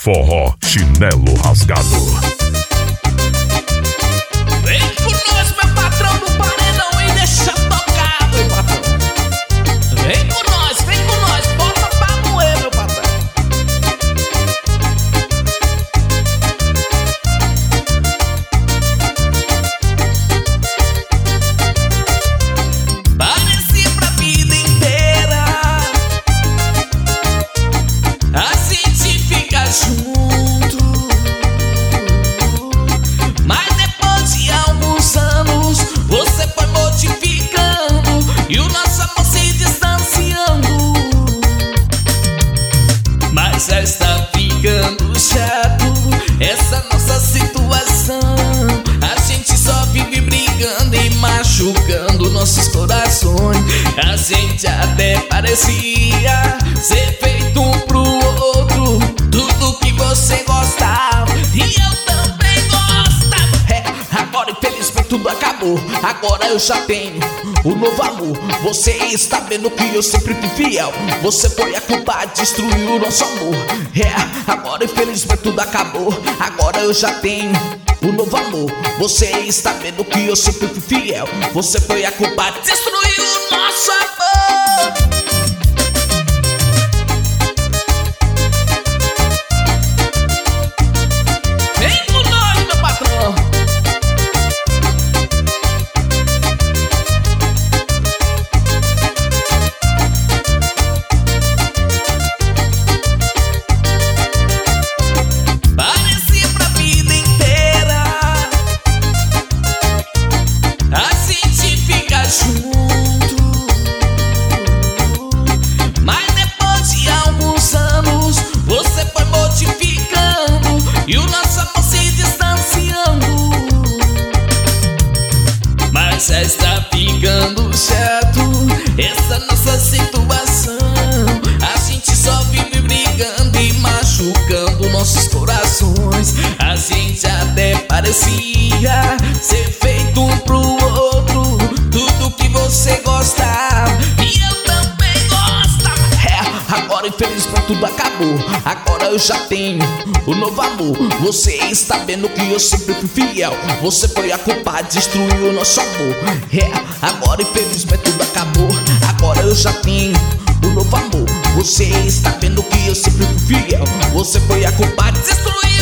Forró Chinelo Rasgado. Vem com nós, meu patrão do paredão, e deixa tocar, meu patrão. Vem com nós, bota pra moer, meu patrão. Parecia pra vida inteira a gente fica junto, mas depois de alguns anos você foi modificando e o nosso amor se distanciando. Mas já está ficando chato essa nossa situação. A gente só vive brigando e machucando nossos corações. A gente até parecia ser feito um pro outro, tudo que você gostava e eu também gostava. Agora infelizmente tudo acabou. Agora eu já tenho o novo amor. Você está vendo que eu sempre fui fiel. Você foi a culpa, destruiu o nosso amor. Agora infelizmente tudo acabou. Agora eu já tenho o novo amor. Você está vendo que eu sempre fui fiel. Você foi a culpa, destruiu o nosso amor. Vem com nós, meu patrão. Parecia pra vida inteira a gente fica junto, mas depois de alguns anos você foi modificando e o nosso amor se distanciando. Mas já está ficando chato essa nossa situação. A gente só vive brigando e machucando nossos corações. A gente até parecia ser feito um pro outro, tudo que você gostava e eu também gostava. Agora infelizmente tudo acabou. Agora eu já tenho o novo amor. Você está vendo que eu sempre fui fiel. Você foi a culpa, destruiu o nosso amor. Agora infelizmente tudo acabou. Agora eu já tenho o novo amor. Você está vendo que eu sempre fui fiel. Você foi a culpa, destruiu